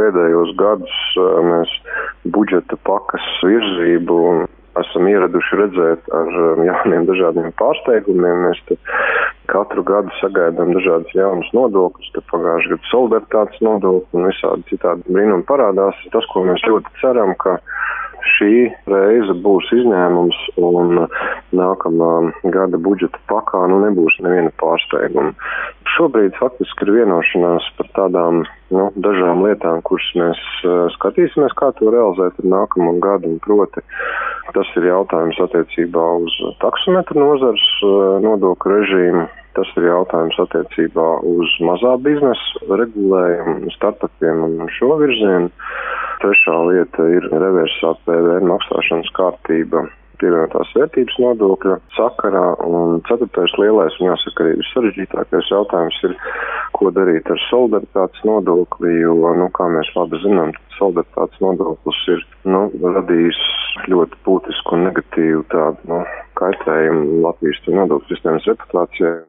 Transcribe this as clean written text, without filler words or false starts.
pēdējos gadus mēs budžeta pakas virzību esam ieraduši redzēt ar jauniem dažādiem pārsteigumiem. Mēs te katru gadu sagaidām dažādas jaunas nodokļus, te pagājušajā gadu solidaritātes nodokļu un visādi citādi brīnumi parādās. Tas, ko mēs ļoti ceram, ka šī reize būs izņēmums un nākamā gada budžeta pakā nebūs neviena pārsteiguma. Šobrīd faktiski ir vienošanās par tādām dažām lietām, kuras mēs skatīsimies, kā to realizēt ar nākamo gadu. Un proti, tas ir jautājums attiecībā uz taksometru nozars nodokļu režīmu. Tas ir jautājums attiecībā uz mazā biznesa regulējumu, startupiem un šo virzienu. Trešā lieta ir reversā PVN maksāšanas kārtība pievienotās vērtības nodokļa sakarā. Un ceturtais lielais un jāsaka arī sarežģītākais jautājums ir, ko darīt ar solidaritātes nodokli, jo, kā mēs labi zinām, solidaritātes nodoklis ir radījis ļoti būtisku un negatīvu tādu kaitējumu Latvijas nodokļu sistēmas reputācijai.